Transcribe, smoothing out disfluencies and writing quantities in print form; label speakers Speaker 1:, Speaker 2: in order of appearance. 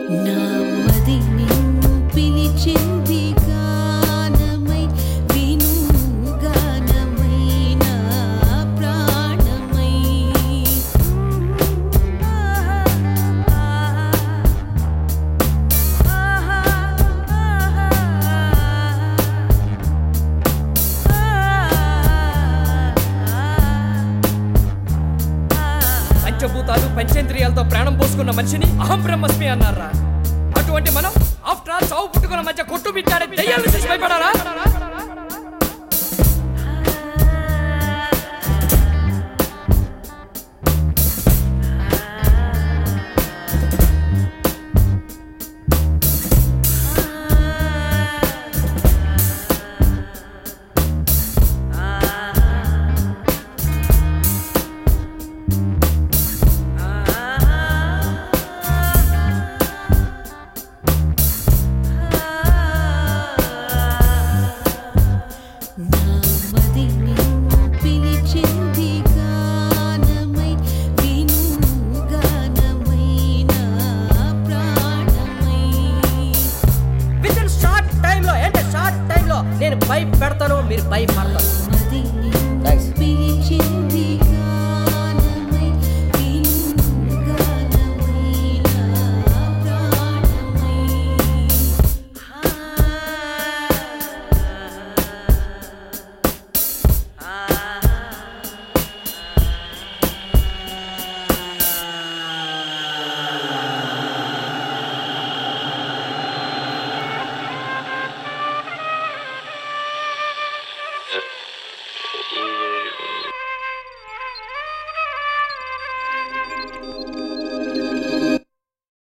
Speaker 1: నామది నిన్ను పిలిచింది గానమై విను గానమై నా ప్రాణమై
Speaker 2: పంచభూతాలు పంచేంద్రియాలతో ప్రాణం పోసుకున్న మనిషిని అహం బ్రహ్మస్మి అన్నారా? అటువంటి మనం ఆఫ్టర్ ఆల్ చావు పుట్టుకున్న మధ్య కొట్టు బిట్టాడే దయ్యాలను చూసి భయపడారా?
Speaker 1: నామది నిన్ను పిలిచింది గానమై విను గానమై నా ప్రాణమై
Speaker 2: విత్ ఇన్ షార్ట్ టైంలో నేను భయపెడతాను, మీరు భయపడతారు.
Speaker 1: నామది నిన్ను పిలిచింది గానమై విను గానమై నా ప్రాణమై
Speaker 3: You